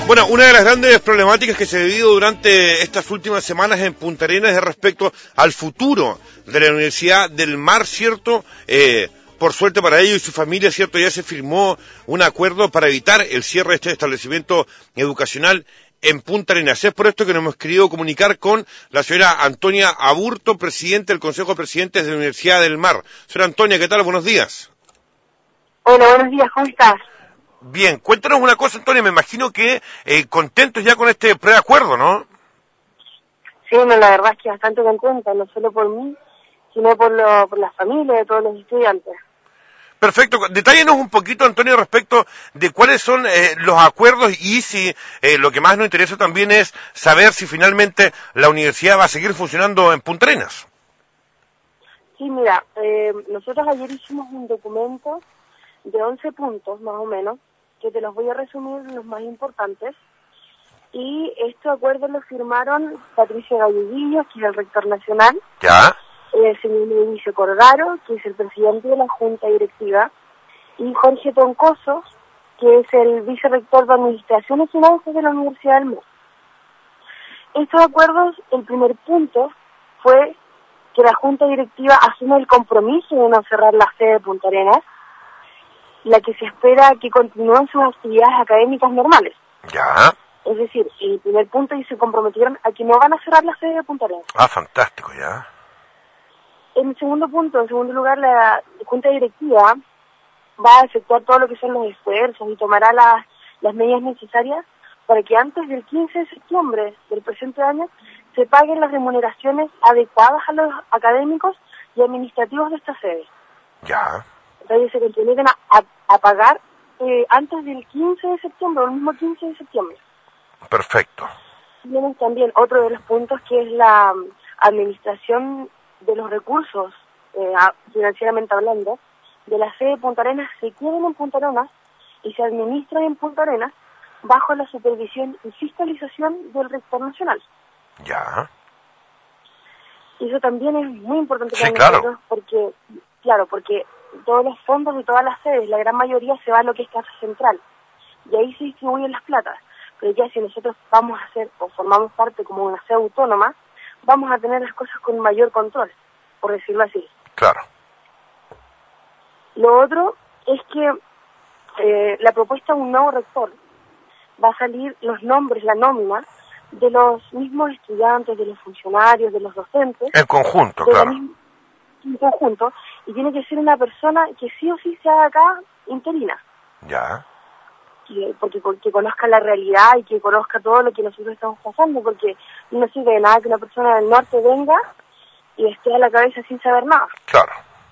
Bueno, una de las grandes problemáticas que se ha vivido durante estas últimas semanas en Punta Arenas es respecto al futuro de la Universidad del Mar, ¿cierto? Por suerte para ellos y su familia, ¿cierto? Ya se firmó un acuerdo para evitar el cierre de este establecimiento educacional en Punta Arenas. Es por esto que nos hemos querido comunicar con la señora Antonia Aburto, presidente del Consejo de Presidentes de la Universidad del Mar. Señora Antonia, ¿qué tal? Buenos días. Hola, buenos días, ¿cómo estás? Bien, cuéntanos una cosa, Antonia, me imagino que contentos ya con este preacuerdo, ¿no? Sí, no, la verdad es que bastante contenta, no solo por mí, sino por la familia de todos los estudiantes. Perfecto, detállenos un poquito, Antonio, respecto de cuáles son los acuerdos y si lo que más nos interesa también es saber si finalmente la universidad va a seguir funcionando en Punta Arenas. Sí, mira, nosotros ayer hicimos un documento de 11 puntos, más o menos, que te los voy a resumir los más importantes. Y este acuerdo lo firmaron Patricio Galleguillo, que es el rector nacional, ¿Ya? el señor Mauricio Cordaro, que es el presidente de la Junta Directiva, y Jorge Toncoso, que es el vicerrector de Administración y Finanzas de la Universidad del Mar. Estos acuerdos, el primer punto fue que la Junta Directiva asume el compromiso de no cerrar la sede de Punta Arenas, la que se espera que continúen sus actividades académicas normales. ¿Ya? Es decir, el primer punto y se comprometieron a que no van a cerrar la sede de Punta Arenas. Ah, fantástico, ya. En el segundo punto, en segundo lugar, la Junta Directiva va a efectuar todo lo que son los esfuerzos y tomará las medidas necesarias para que antes del 15 de septiembre del presente año se paguen las remuneraciones adecuadas a los académicos y administrativos de esta sede. Ya. Entonces se comprometen a pagar antes del 15 de septiembre, o el mismo 15 de septiembre. Perfecto. Tenemos también otro de los puntos que es la administración de los recursos, financieramente hablando, de la sede de Punta Arenas se quedan en Punta Arenas y se administran en Punta Arenas bajo la supervisión y fiscalización del rector nacional. Ya. Y eso también es muy importante para nosotros, porque todos los fondos de todas las sedes, la gran mayoría se va a lo que es Casa Central, y ahí se distribuyen las platas. Pero ya si nosotros vamos a hacer o formamos parte como una sede autónoma, vamos a tener las cosas con mayor control, por decirlo así. Claro. Lo otro es que la propuesta de un nuevo rector va a salir los nombres, la nómina, de los mismos estudiantes, de los funcionarios, de los docentes. En conjunto, claro. En conjunto, y tiene que ser una persona que sí o sí sea acá interina. Ya. Porque conozca la realidad y que conozca todo lo que nosotros estamos pasando, porque no sirve de nada que una persona del norte venga y esté a la cabeza sin saber nada. Claro.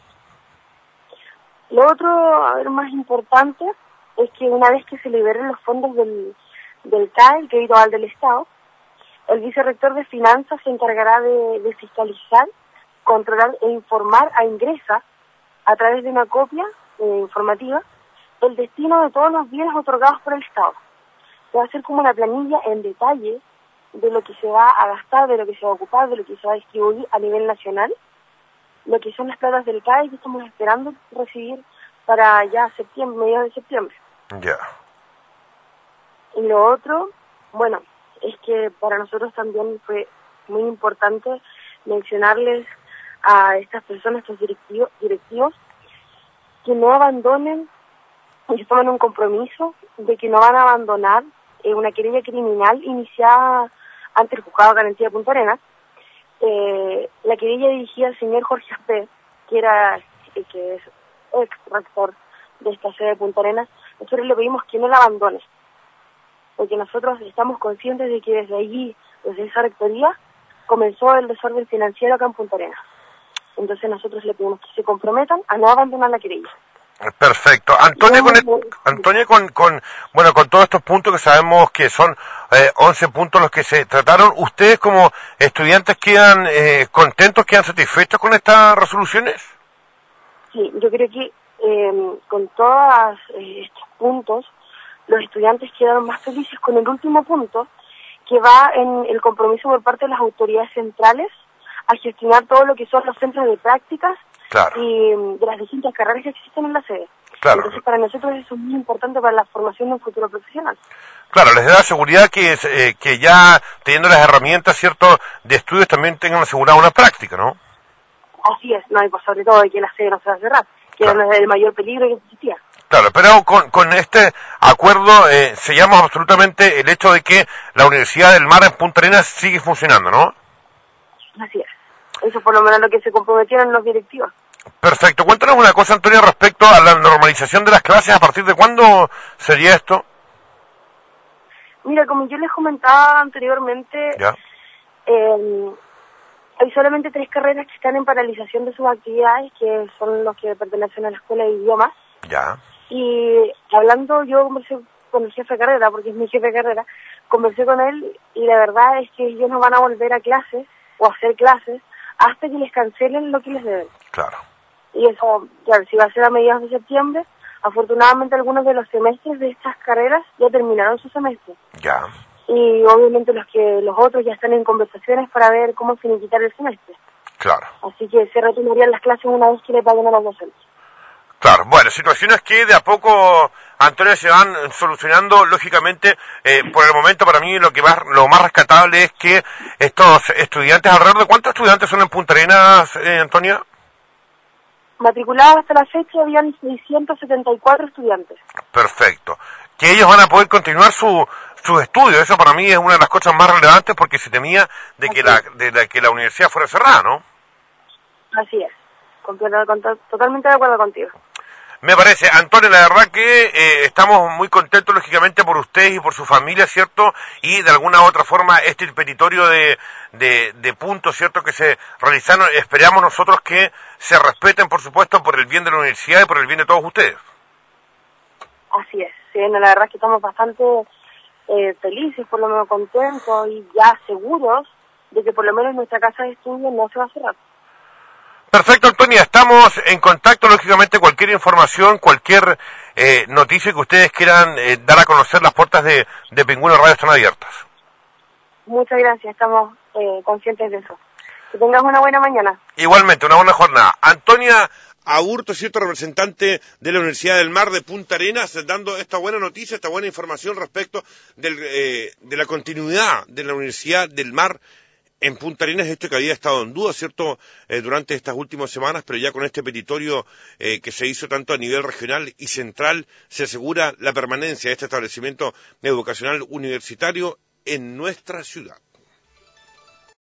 Lo otro, más importante, es que una vez que se liberen los fondos del CAE, el crédito aval del Estado, el vicerrector de Finanzas se encargará de fiscalizar, controlar e informar a Ingresa a través de una copia informativa el destino de todos los bienes otorgados por el Estado. Se va a hacer como una planilla en detalle de lo que se va a gastar, de lo que se va a ocupar, de lo que se va a distribuir a nivel nacional, lo que son las platas del CAE que estamos esperando recibir para ya septiembre, mediados de septiembre. Ya. Y lo otro, bueno, es que para nosotros también fue muy importante mencionarles a estas personas, estos directivos, que no abandonen y se toman un compromiso de que no van a abandonar una querella criminal iniciada ante el Juzgado de Garantía de Punta Arenas. La querella dirigida al señor Jorge Aspé, que es ex rector de esta sede de Punta Arenas. Nosotros le pedimos que no la abandone, porque nosotros estamos conscientes de que desde allí, desde esa rectoría, comenzó el desorden financiero acá en Punta Arenas. Entonces nosotros le pedimos que se comprometan a no abandonar la querella. Perfecto. Antonio, con todos estos puntos que sabemos que son 11 puntos los que se trataron, ¿ustedes como estudiantes quedan contentos, quedan satisfechos con estas resoluciones? Sí, yo creo que con todos estos puntos, los estudiantes quedaron más felices con el último punto, que va en el compromiso por parte de las autoridades centrales a gestionar todo lo que son los centros de prácticas. Claro. Y de las distintas carreras que existen en la sede. Claro. Entonces, para nosotros eso es muy importante para la formación de un futuro profesional. Claro, les da seguridad que ya teniendo las herramientas, ¿cierto?, de estudios también tengan asegurada una práctica, ¿no? Así es, no, y pues sobre todo que la sede no se va a cerrar, que Claro. era el mayor peligro que existía. Claro, pero con este acuerdo sellamos absolutamente el hecho de que la Universidad del Mar en Punta Arenas sigue funcionando, ¿no? Así es. Eso por lo menos lo que se comprometieron los directivos. Perfecto. Cuéntanos una cosa, Antonio, respecto a la normalización de las clases. ¿A partir de cuándo sería esto? Mira, como yo les comentaba anteriormente, Ya, hay solamente 3 carreras que están en paralización de sus actividades, que son los que pertenecen a la Escuela de Idiomas. ya, Y hablando, yo conversé con el jefe de carrera, porque es mi jefe de carrera, conversé con él y la verdad es que ellos no van a volver a clases o a hacer clases hasta que les cancelen lo que les deben. claro. Y eso, claro, si va a ser a mediados de septiembre, afortunadamente algunos de los semestres de estas carreras ya terminaron su semestre. Ya, Y obviamente los otros ya están en conversaciones para ver cómo finiquitar el semestre. claro. Así que se retomarían las clases una vez que le paguen a los docentes. Claro, bueno, situaciones que de a poco, Antonio, se van solucionando, lógicamente. Por el momento, para mí, lo más rescatable es que estos estudiantes, alrededor de ¿cuántos estudiantes son en Punta Arenas, Antonio? Matriculados hasta la fecha habían 674 estudiantes. Perfecto. Que ellos van a poder continuar sus estudios. Eso para mí es una de las cosas más relevantes porque se temía de que la universidad fuera cerrada, ¿no? Así es. Totalmente de acuerdo contigo. Me parece, Antonio, la verdad que estamos muy contentos, lógicamente, por ustedes y por su familia, ¿cierto? Y de alguna u otra forma, este petitorio de puntos, ¿cierto?, que se realizaron, esperamos nosotros que se respeten, por supuesto, por el bien de la universidad y por el bien de todos ustedes. Así es. Sí, no, la verdad es que estamos bastante felices, por lo menos contentos y ya seguros de que por lo menos nuestra casa de estudio no se va a cerrar. Perfecto, Antonia, estamos en contacto, lógicamente, cualquier información, cualquier noticia que ustedes quieran dar a conocer, las puertas de Pingüino Radio están abiertas. Muchas gracias, estamos conscientes de eso. Que tengas una buena mañana. Igualmente, una buena jornada. Antonia Aburto, cierto, representante de la Universidad del Mar de Punta Arenas, dando esta buena noticia, esta buena información respecto de la continuidad de la Universidad del Mar en Punta Arenas, esto que había estado en duda, ¿cierto?, durante estas últimas semanas, pero ya con este petitorio que se hizo tanto a nivel regional y central, se asegura la permanencia de este establecimiento educacional universitario en nuestra ciudad.